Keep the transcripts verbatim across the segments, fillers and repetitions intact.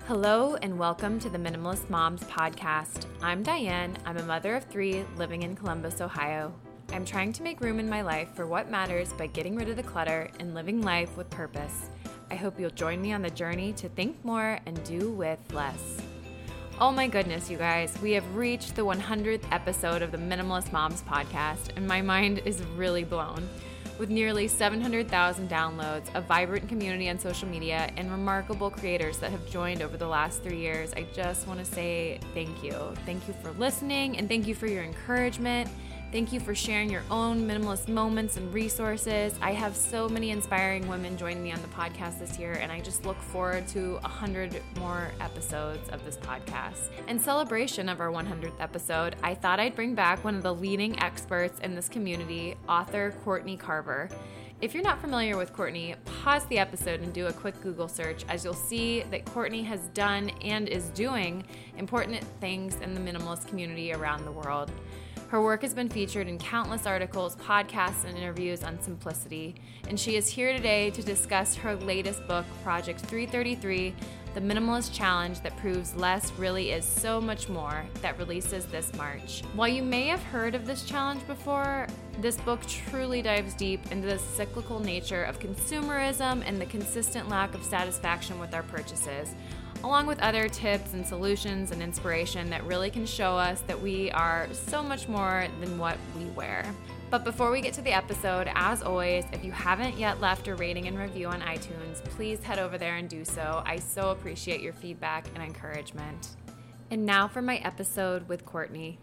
Hello and welcome to the Minimalist Moms podcast. I'm Diane. I'm a mother of three living in Columbus, Ohio. I'm trying to make room in my life for what matters by getting rid of the clutter and living life with purpose. I hope you'll join me on the journey to think more and do with less. Oh my goodness, you guys, we have reached the one hundredth episode of the Minimalist Moms podcast, and my mind is really blown. With nearly seven hundred thousand downloads, a vibrant community on social media, and remarkable creators that have joined over the last three years, I just want to say thank you. Thank you for listening, and thank you for your encouragement. Thank you for sharing your own minimalist moments and resources. I have so many inspiring women joining me on the podcast this year, and I just look forward to one hundred more episodes of this podcast. In celebration of our one hundredth episode, I thought I'd bring back one of the leading experts in this community, author Courtney Carver. If you're not familiar with Courtney, pause the episode and do a quick Google search, as you'll see that Courtney has done and is doing important things in the minimalist community around the world. Her work has been featured in countless articles, podcasts, and interviews on simplicity, and she is here today to discuss her latest book, Project three thirty-three, The Minimalist Challenge That Proves Less Really Is So Much More, that releases this March. While you may have heard of this challenge before, this book truly dives deep into the cyclical nature of consumerism and the consistent lack of satisfaction with our purchases, along with other tips and solutions and inspiration that really can show us that we are so much more than what we wear. But before we get to the episode, as always, if you haven't yet left a rating and review on iTunes, please head over there and do so. I so appreciate your feedback and encouragement. And now for my episode with Courtney.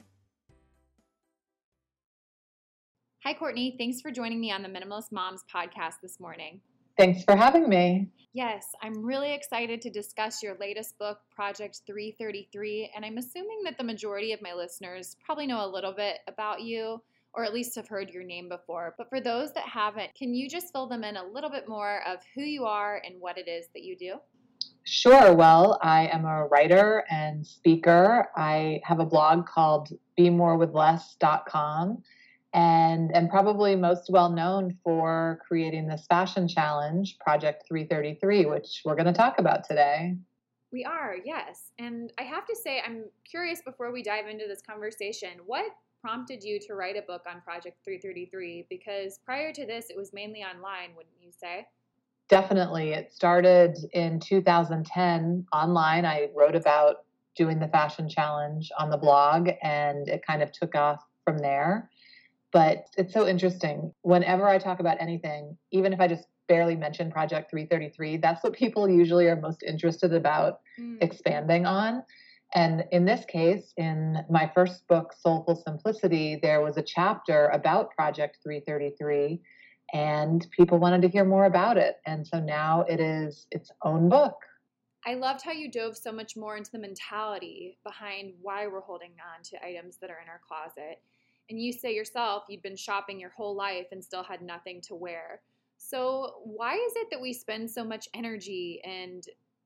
Hi, Courtney. Thanks for joining me on the Minimalist Moms podcast this morning. Thanks for having me. Yes, I'm really excited to discuss your latest book, Project three thirty-three, and I'm assuming that the majority of my listeners probably know a little bit about you, or at least have heard your name before. But for those that haven't, can you just fill them in a little bit more of who you are and what it is that you do? Sure. Well, I am a writer and speaker. I have a blog called be more with less dot com. And am probably most well known for creating this fashion challenge, Project three thirty-three, which we're going to talk about today. We are, yes. And I have to say, I'm curious before we dive into this conversation, what prompted you to write a book on Project three thirty-three? Because prior to this, it was mainly online, wouldn't you say? Definitely. It started in two thousand ten online. I wrote about doing the fashion challenge on the blog, and it kind of took off from there. But it's so interesting. Whenever I talk about anything, even if I just barely mention Project three thirty-three, that's what people usually are most interested about mm. expanding on. And in this case, in my first book, Soulful Simplicity, there was a chapter about Project three thirty-three, and people wanted to hear more about it. And so now it is its own book. I loved how you dove so much more into the mentality behind why we're holding on to items that are in our closet. And you say yourself, you'd been shopping your whole life and still had nothing to wear. So why is it that we spend so much energy and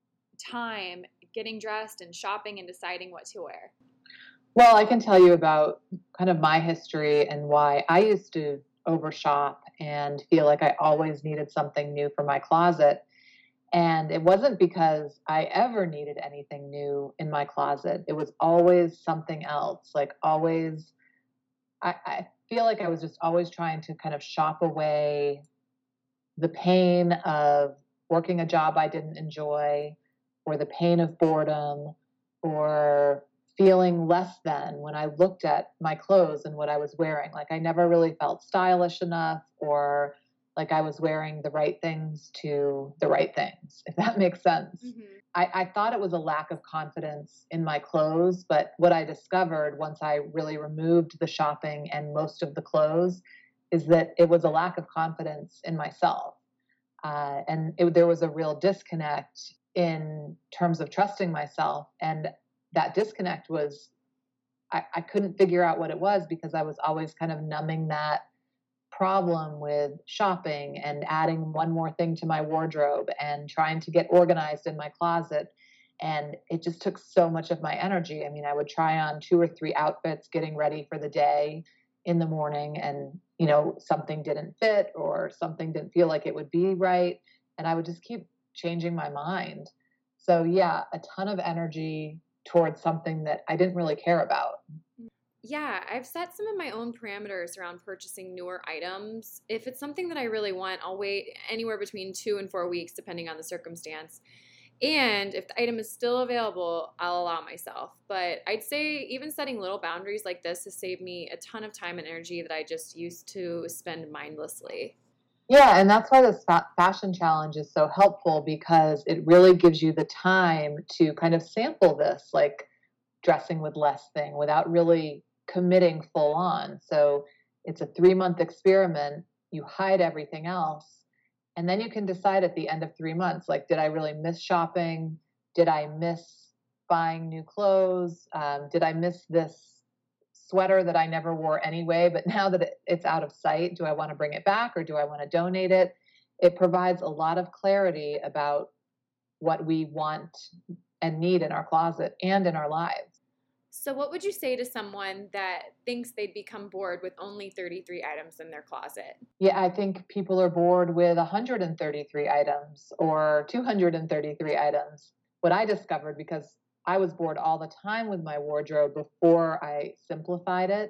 time getting dressed and shopping and deciding what to wear? Well, I can tell you about kind of my history and why I used to overshop and feel like I always needed something new for my closet. And it wasn't because I ever needed anything new in my closet. It was always something else, like always I, I feel like I was just always trying to kind of shop away the pain of working a job I didn't enjoy, or the pain of boredom, or feeling less than when I looked at my clothes and what I was wearing. Like I never really felt stylish enough, or like I was wearing the right things to the right things, if that makes sense. Mm-hmm. I, I thought it was a lack of confidence in my clothes, but what I discovered once I really removed the shopping and most of the clothes is that it was a lack of confidence in myself. Uh, and it, there was a real disconnect in terms of trusting myself. And that disconnect was, I, I couldn't figure out what it was because I was always kind of numbing that problem with shopping and adding one more thing to my wardrobe and trying to get organized in my closet. And it just took so much of my energy. I mean, I would try on two or three outfits getting ready for the day in the morning, and, you know, something didn't fit or something didn't feel like it would be right. And I would just keep changing my mind. So yeah, a ton of energy towards something that I didn't really care about. Yeah, I've set some of my own parameters around purchasing newer items. If it's something that I really want, I'll wait anywhere between two and four weeks, depending on the circumstance. And if the item is still available, I'll allow myself. But I'd say even setting little boundaries like this has saved me a ton of time and energy that I just used to spend mindlessly. Yeah, and that's why this fa- fashion challenge is so helpful, because it really gives you the time to kind of sample this, like dressing with less thing without really committing full on. So it's a three month experiment. You hide everything else. And then you can decide at the end of three months, like, did I really miss shopping? Did I miss buying new clothes? Um, did I miss this sweater that I never wore anyway, but now that it, it's out of sight, do I want to bring it back or do I want to donate it? It provides a lot of clarity about what we want and need in our closet and in our lives. So what would you say to someone that thinks they'd become bored with only thirty-three items in their closet? Yeah, I think people are bored with one hundred thirty-three items or two hundred thirty-three items. What I discovered, because I was bored all the time with my wardrobe before I simplified it,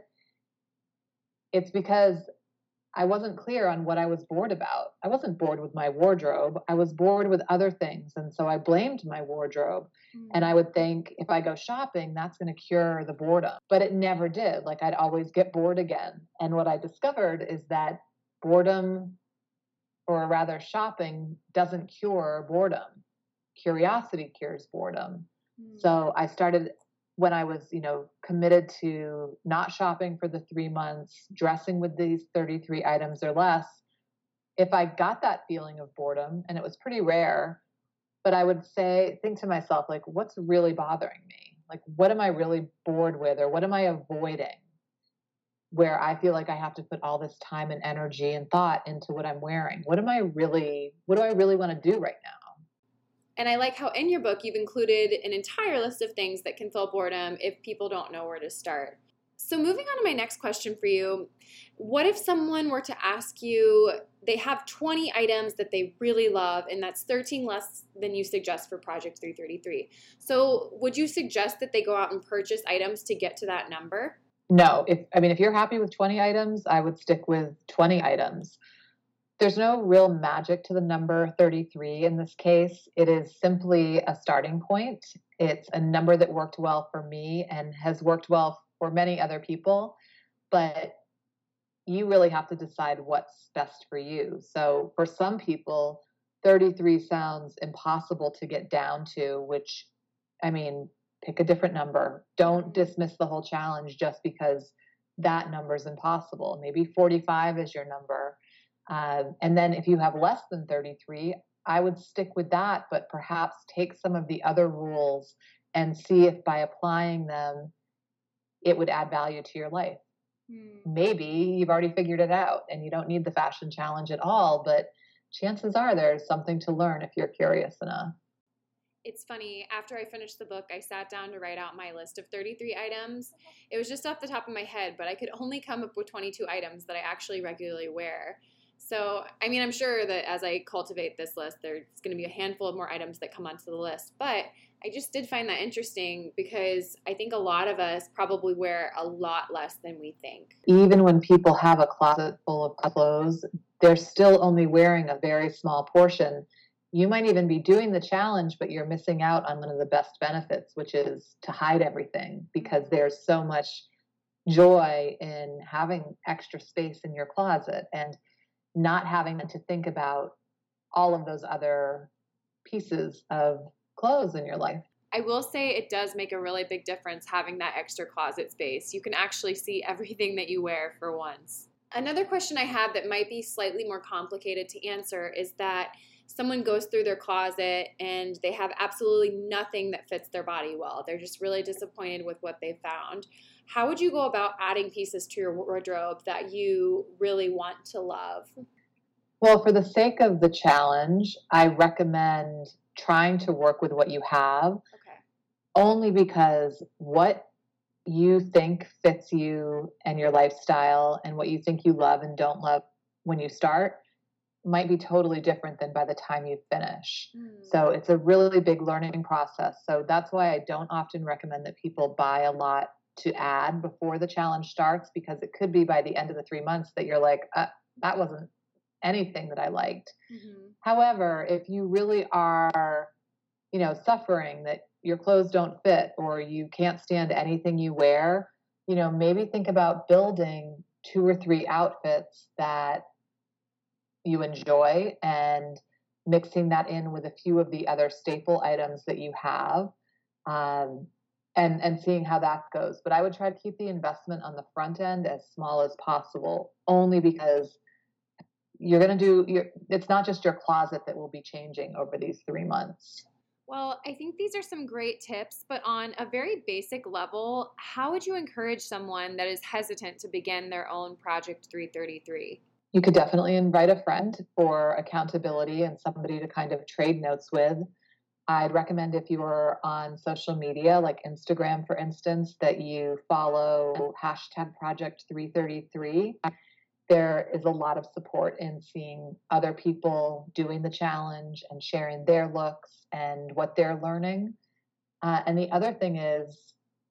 it's because I wasn't clear on what I was bored about. I wasn't bored with my wardrobe. I was bored with other things. And so I blamed my wardrobe. Mm. And I would think, if I go shopping, that's going to cure the boredom. But it never did. Like, I'd always get bored again. And what I discovered is that boredom, or rather shopping, doesn't cure boredom. Curiosity cures boredom. Mm. So I started, when I was, you know, committed to not shopping for the three months, dressing with these thirty-three items or less, if I got that feeling of boredom, and it was pretty rare, but I would say, think to myself, like, what's really bothering me? Like, what am I really bored with, or what am I avoiding, where I feel like I have to put all this time and energy and thought into what I'm wearing? What am I really, what do I really want to do right now? And I like how in your book you've included an entire list of things that can fill boredom if people don't know where to start. So moving on to my next question for you, what if someone were to ask you, they have twenty items that they really love, and that's thirteen less than you suggest for Project three thirty-three. So would you suggest that they go out and purchase items to get to that number? No. If I mean, if you're happy with twenty items, I would stick with twenty items. There's no real magic to the number thirty-three in this case. It is simply a starting point. It's a number that worked well for me and has worked well for many other people, but you really have to decide what's best for you. So for some people, thirty-three sounds impossible to get down to, which, I mean, pick a different number. Don't dismiss the whole challenge just because that number is impossible. Maybe forty-five is your number. Uh, and then if you have less than thirty-three, I would stick with that, but perhaps take some of the other rules and see if by applying them, it would add value to your life. Hmm. Maybe you've already figured it out and you don't need the fashion challenge at all, but chances are there's something to learn if you're curious enough. It's funny, after I finished the book, I sat down to write out my list of thirty-three items. It was just off the top of my head, but I could only come up with twenty-two items that I actually regularly wear. So, I mean, I'm sure that as I cultivate this list, there's going to be a handful of more items that come onto the list. But I just did find that interesting because I think a lot of us probably wear a lot less than we think. Even when people have a closet full of clothes, they're still only wearing a very small portion. You might even be doing the challenge, but you're missing out on one of the best benefits, which is to hide everything, because there's so much joy in having extra space in your closet and not having to think about all of those other pieces of clothes in your life. I will say it does make a really big difference having that extra closet space. You can actually see everything that you wear for once. Another question I have that might be slightly more complicated to answer is that someone goes through their closet and they have absolutely nothing that fits their body well. They're just really disappointed with what they found. How would you go about adding pieces to your wardrobe that you really want to love? Well, for the sake of the challenge, I recommend trying to work with what you have. Okay. Only because what you think fits you and your lifestyle and what you think you love and don't love when you start might be totally different than by the time you finish. Mm. So it's a really big learning process. So that's why I don't often recommend that people buy a lot to add before the challenge starts, because it could be by the end of the three months that you're like, uh, that wasn't anything that I liked. Mm-hmm. However, if you really are, you know, suffering that your clothes don't fit or you can't stand anything you wear, you know, maybe think about building two or three outfits that you enjoy and mixing that in with a few of the other staple items that you have, um, and and seeing how that goes. But I would try to keep the investment on the front end as small as possible, only because you're going to do your, it's not just your closet that will be changing over these three months. Well, I think these are some great tips, but on a very basic level, how would you encourage someone that is hesitant to begin their own Project three thirty-three? You could definitely invite a friend for accountability and somebody to kind of trade notes with. I'd recommend, if you are on social media, like Instagram, for instance, that you follow hashtag Project three thirty-three. There is a lot of support in seeing other people doing the challenge and sharing their looks and what they're learning. Uh, and the other thing is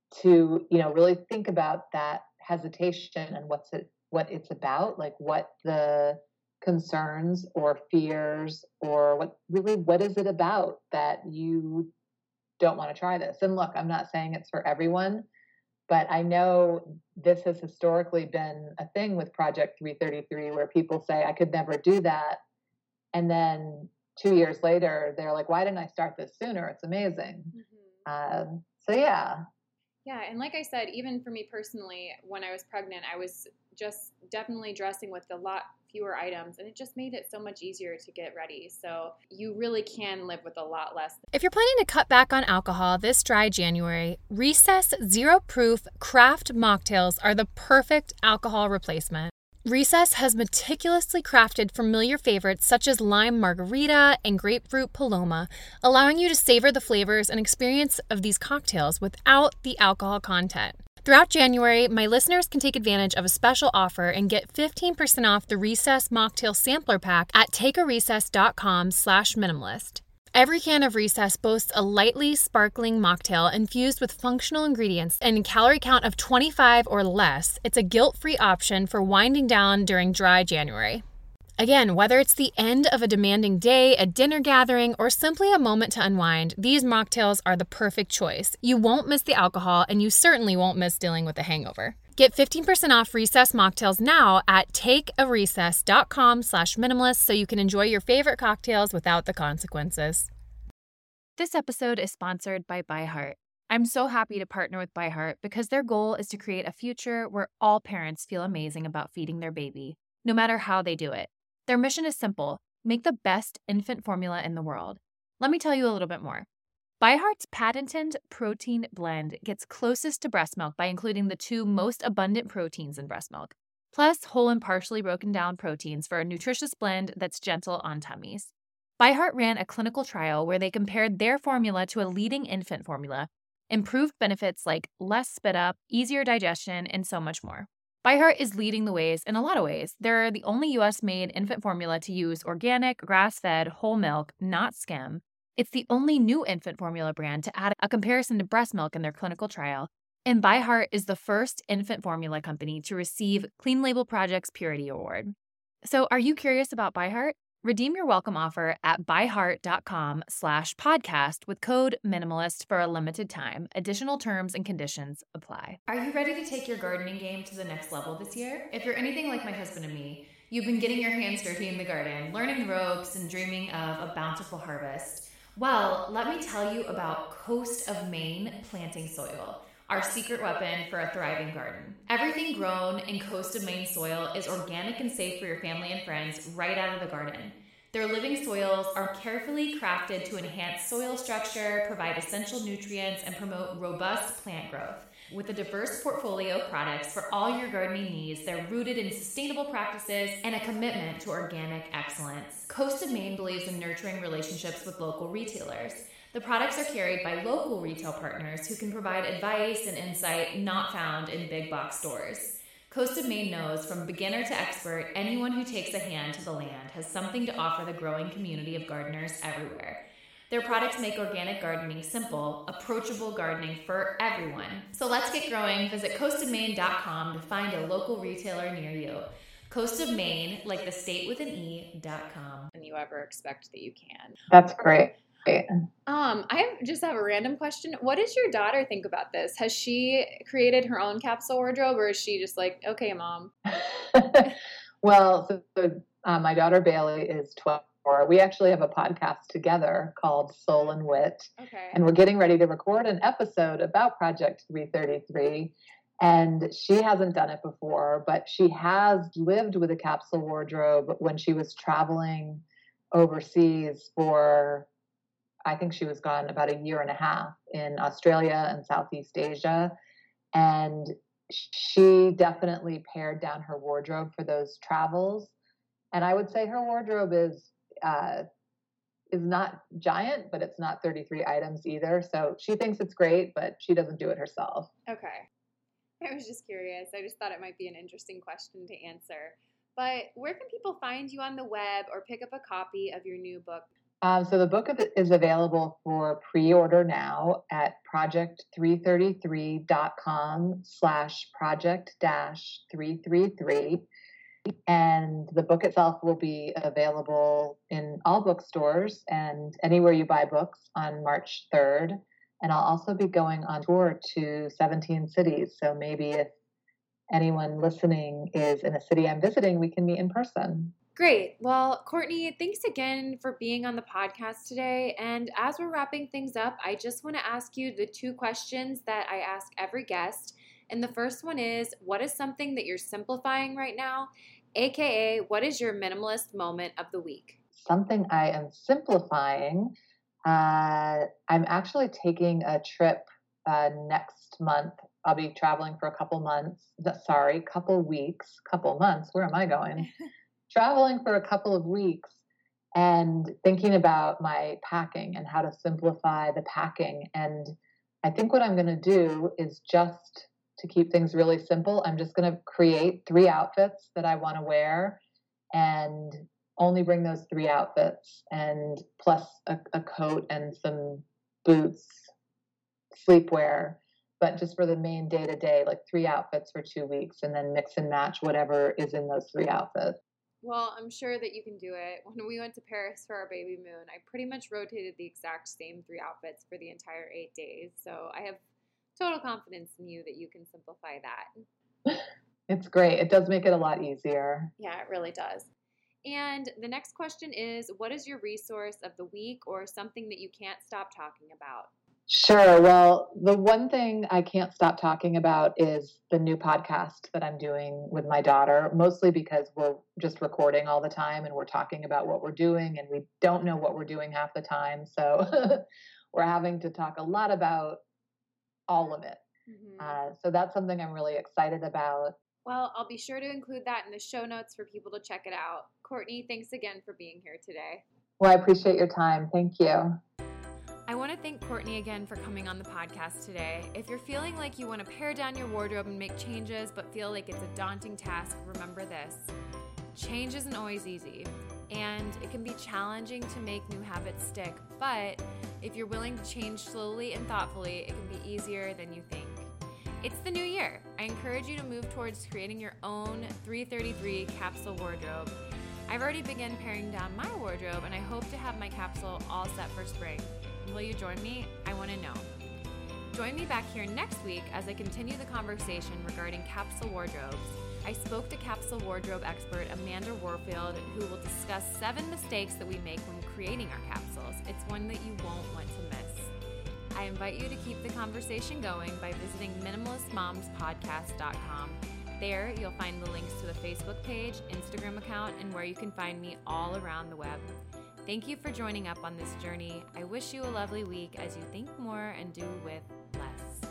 to, you know, really think about that hesitation and what's it, what it's about, like what the concerns or fears, or what really, what is it about that you don't want to try this? And look, I'm not saying it's for everyone, but I know this has historically been a thing with Project three thirty-three, where people say, I could never do that. And then two years later, they're like, why didn't I start this sooner? It's amazing. Mm-hmm. Um, so, yeah. Yeah. And like I said, even for me personally, when I was pregnant, I was just definitely dressing with a lot fewer items, and it just made it so much easier to get ready. So you really can live with a lot less. If you're planning to cut back on alcohol this dry January, Recess Zero Proof Craft Mocktails are the perfect alcohol replacement. Recess has meticulously crafted familiar favorites such as lime margarita and grapefruit paloma, allowing you to savor the flavors and experience of these cocktails without the alcohol content. Throughout January, my listeners can take advantage of a special offer and get fifteen percent off the Recess Mocktail Sampler Pack at takearecess.com slash minimalist. Every can of Recess boasts a lightly sparkling mocktail infused with functional ingredients and a calorie count of twenty-five or less. It's a guilt-free option for winding down during dry January. Again, whether it's the end of a demanding day, a dinner gathering, or simply a moment to unwind, these mocktails are the perfect choice. You won't miss the alcohol, and you certainly won't miss dealing with a hangover. Get fifteen percent off Recess mocktails now at takearecess.com slash minimalist so you can enjoy your favorite cocktails without the consequences. This episode is sponsored by ByHeart. I'm so happy to partner with ByHeart because their goal is to create a future where all parents feel amazing about feeding their baby, no matter how they do it. Their mission is simple: make the best infant formula in the world. Let me tell you a little bit more. ByHeart's patented protein blend gets closest to breast milk by including the two most abundant proteins in breast milk, plus whole and partially broken down proteins for a nutritious blend that's gentle on tummies. ByHeart ran a clinical trial where they compared their formula to a leading infant formula, improved benefits like less spit up, easier digestion, and so much more. ByHeart is leading the ways in a lot of ways. They're the only U S-made infant formula to use organic, grass-fed, whole milk, not skim. It's the only new infant formula brand to add a comparison to breast milk in their clinical trial. And ByHeart is the first infant formula company to receive Clean Label Project's Purity Award. So are you curious about ByHeart? Redeem your welcome offer at byheart.com slash podcast with code minimalist for a limited time. Additional terms and conditions apply. Are you ready to take your gardening game to the next level this year? If you're anything like my husband and me, you've been getting your hands dirty in the garden, learning the ropes, and dreaming of a bountiful harvest. Well, let me tell you about Coast of Maine planting soil, our secret weapon for a thriving garden. Everything grown in Coast of Maine soil is organic and safe for your family and friends right out of the garden. Their living soils are carefully crafted to enhance soil structure, provide essential nutrients, and promote robust plant growth. With a diverse portfolio of products for all your gardening needs, they're rooted in sustainable practices and a commitment to organic excellence. Coast of Maine believes in nurturing relationships with local retailers. The products are carried by local retail partners who can provide advice and insight not found in big box stores. Coast of Maine knows, from beginner to expert, anyone who takes a hand to the land has something to offer the growing community of gardeners everywhere. Their products make organic gardening simple, approachable gardening for everyone. So let's get growing. Visit coast of maine dot com to find a local retailer near you. Coast of Maine, like the state with an E, dot com. And you ever expect that you can. That's great. Um, I have, just have a random question. What does your daughter think about this? Has she created her own capsule wardrobe, or is she just like, okay, Mom? Well, so, so uh, my daughter Bailey is twelve. We actually have a podcast together called Soul and Wit. Okay. And we're getting ready to record an episode about Project three thirty-three. And she hasn't done it before, but she has lived with a capsule wardrobe when she was traveling overseas for, I think she was gone about a year and a half in Australia and Southeast Asia. And she definitely pared down her wardrobe for those travels. And I would say her wardrobe is uh, is not giant, but it's not thirty-three items either. So she thinks it's great, but she doesn't do it herself. Okay. I was just curious. I just thought it might be an interesting question to answer. But where can people find you on the web or pick up a copy of your new book? Um, so the book is available for pre-order now at project three thirty-three dot com slash project dash three thirty-three. And the book itself will be available in all bookstores and anywhere you buy books on March third. And I'll also be going on tour to seventeen cities. So maybe if anyone listening is in a city I'm visiting, we can meet in person. Great. Well, Courtney, thanks again for being on the podcast today. And as we're wrapping things up, I just want to ask you the two questions that I ask every guest. And the first one is, what is something that you're simplifying right now? A K A, what is your minimalist moment of the week? Something I am simplifying. Uh, I'm actually taking a trip uh, next month. I'll be traveling for a couple months. Sorry, couple weeks, couple months. Where am I going? Traveling for a couple of weeks and thinking about my packing and how to simplify the packing. And I think what I'm going to do is just to keep things really simple, I'm just going to create three outfits that I want to wear and only bring those three outfits and plus a, a coat and some boots, sleepwear, but just for the main day to day, like three outfits for two weeks and then mix and match whatever is in those three outfits. Well, I'm sure that you can do it. When we went to Paris for our baby moon, I pretty much rotated the exact same three outfits for the entire eight days. So I have total confidence in you that you can simplify that. It's great. It does make it a lot easier. Yeah, it really does. And the next question is, what is your resource of the week or something that you can't stop talking about? Sure. Well, the one thing I can't stop talking about is the new podcast that I'm doing with my daughter, mostly because we're just recording all the time and we're talking about what we're doing and we don't know what we're doing half the time. So we're having to talk a lot about all of it. Mm-hmm. Uh, so that's something I'm really excited about. Well, I'll be sure to include that in the show notes for people to check it out. Courtney, thanks again for being here today. Well, I appreciate your time. Thank you. I want to thank Courtney again for coming on the podcast today. If you're feeling like you want to pare down your wardrobe and make changes but feel like it's a daunting task, remember this. Change isn't always easy, and it can be challenging to make new habits stick, but if you're willing to change slowly and thoughtfully, it can be easier than you think. It's the new year. I encourage you to move towards creating your own three thirty-three capsule wardrobe. I've already begun paring down my wardrobe, and I hope to have my capsule all set for spring. Will you join me? I want to know. Join me back here next week as I continue the conversation regarding capsule wardrobes. I spoke to capsule wardrobe expert Amanda Warfield, who will discuss seven mistakes that we make when creating our capsules. It's one that you won't want to miss. I invite you to keep the conversation going by visiting minimalist moms podcast dot com. There, you'll find the links to the Facebook page, Instagram account, and where you can find me all around the web. Thank you for joining up on this journey. I wish you a lovely week as you think more and do with less.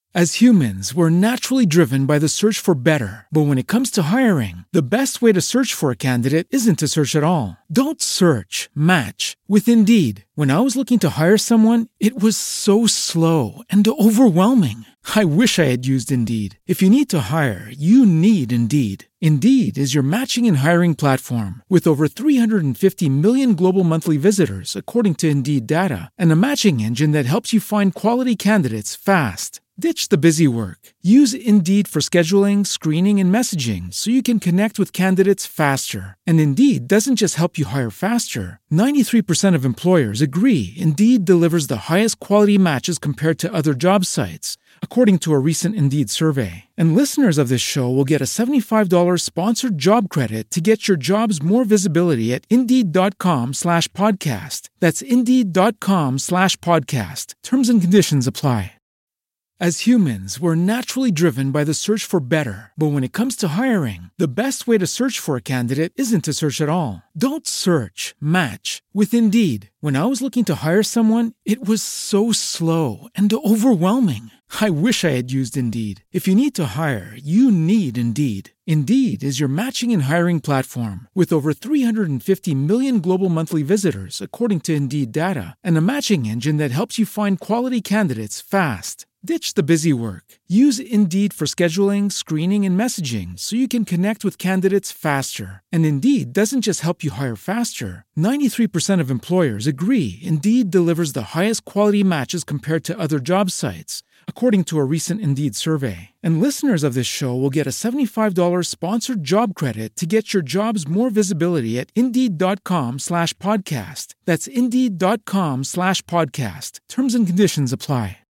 As humans, we're naturally driven by the search for better. But when it comes to hiring, the best way to search for a candidate isn't to search at all. Don't search, match with Indeed. When I was looking to hire someone, it was so slow and overwhelming. I wish I had used Indeed. If you need to hire, you need Indeed. Indeed is your matching and hiring platform with over three hundred fifty million global monthly visitors, according to Indeed data, and a matching engine that helps you find quality candidates fast. Ditch the busy work. Use Indeed for scheduling, screening, and messaging so you can connect with candidates faster. And Indeed doesn't just help you hire faster. ninety-three percent of employers agree Indeed delivers the highest quality matches compared to other job sites, according to a recent Indeed survey. And listeners of this show will get a seventy-five dollars sponsored job credit to get your jobs more visibility at Indeed.com slash podcast. That's Indeed.com slash podcast. Terms and conditions apply. As humans, we're naturally driven by the search for better. But when it comes to hiring, the best way to search for a candidate isn't to search at all. Don't search, match with Indeed. When I was looking to hire someone, it was so slow and overwhelming. I wish I had used Indeed. If you need to hire, you need Indeed. Indeed is your matching and hiring platform with over three hundred fifty million global monthly visitors, according to Indeed data, and a matching engine that helps you find quality candidates fast. Ditch the busy work. Use Indeed for scheduling, screening, and messaging so you can connect with candidates faster. And Indeed doesn't just help you hire faster. ninety-three percent of employers agree Indeed delivers the highest quality matches compared to other job sites, according to a recent Indeed survey. And listeners of this show will get a seventy-five dollars sponsored job credit to get your jobs more visibility at Indeed.com slash podcast. That's Indeed.com slash podcast. Terms and conditions apply.